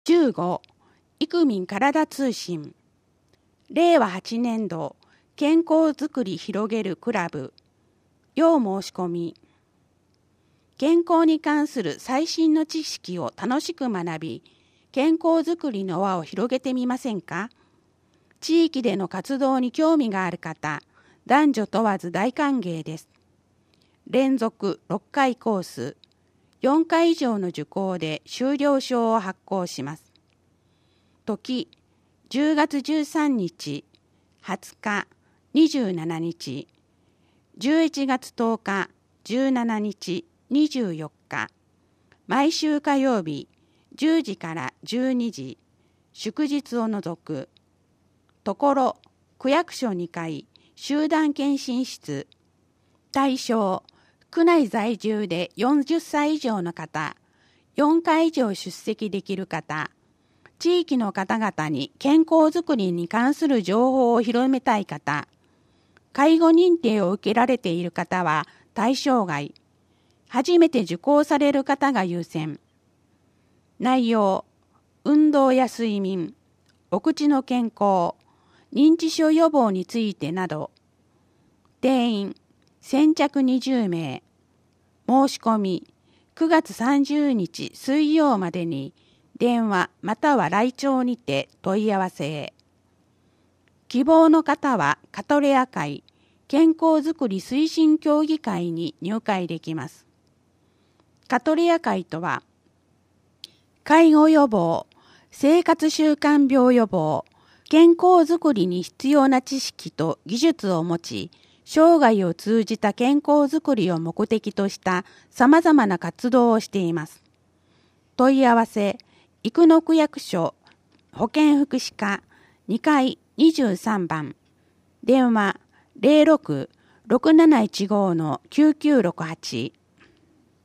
15. イクミン体通信。令和8年度健康づくり広げるクラブ。要申し込み。健康に関する最新の知識を楽しく学び、健康づくりの輪を広げてみませんか？地域での活動に興味がある方、男女問わず大歓迎です。連続6回コース、4回以上の受講で修了証を発行します。時、10月13日、20日、27日、11月10日、17日、24日、毎週火曜日、10時から12時、祝日を除く、ところ、区役所2階、集団検診室、対象、区内在住で40歳以上の方、4回以上出席できる方、地域の方々に健康づくりに関する情報を広めたい方、介護認定を受けられている方は対象外、初めて受講される方が優先。内容、運動や睡眠、お口の健康、認知症予防についてなど、定員、先着20名、申し込み、9月30日水曜までに、電話または来庁にて問い合わせへ。希望の方はカトレア会、健康づくり推進協議会に入会できます。カトレア会とは、介護予防、生活習慣病予防、健康づくりに必要な知識と技術を持ち、生涯を通じた健康づくりを目的とした様々な活動をしています。問い合わせ、生野区役所保健福祉課2階23番、電話 06-6715-9968